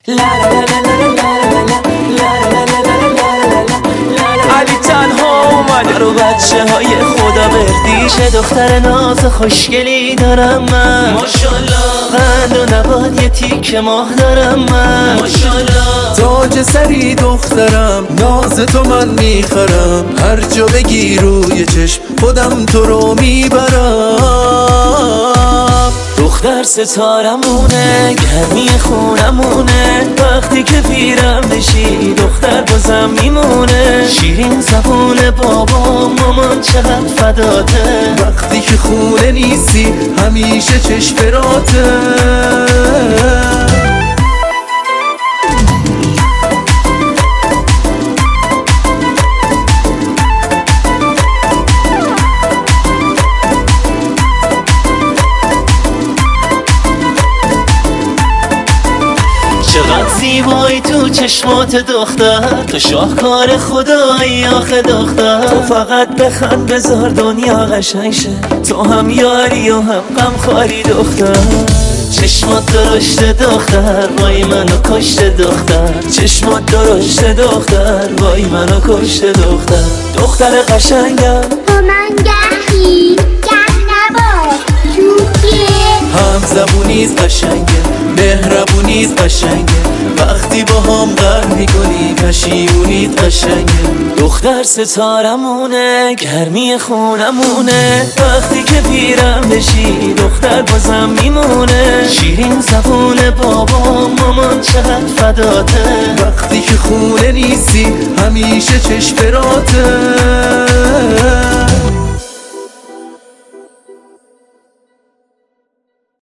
علی تنها اومده رو بچه های خدا بردی. چه دختر ناز خوشگلی دارم من، ماشالله. قند و نبات یه تیک ماه دارم من، ماشالله. تاج سری دخترم، ناز تو من میخرم. هر جا بگی روی چشم خودم تو رو میبرم. دختر ستارمونه، گرمی خونمونه. وقتی که پیرم بشی دختر بازم میمونه. شیرین زبون بابا مامان چقدر فداته. وقتی که خونه نیستی همیشه چشم راته. چقدر زیبایی تو چشمات دختر، تو شاهکار خدایی آخه دختر. تو فقط بخند بذار دنیا قشنگ شه، تو هم یاری و هم غمخواری دختر. چشمات درشته دختر، وای منو کشته دختر. چشمات درشته دختر، وای منو کشته دختر. دختر قشنگم تو من گهی گه نباش چوبیه. هم زبونیز قشنگه، مهربونیز قشنگه. وقتی با هم غر میکنی پشیمونیت قشنگه. دختر ستارمونه، گرمی خونمونه. وقتی که پیرم بشی دختر بازم میمونه. شیرین زبون بابا مامان چقدر فداته. وقتی که خونه نیستی همیشه چشم راته.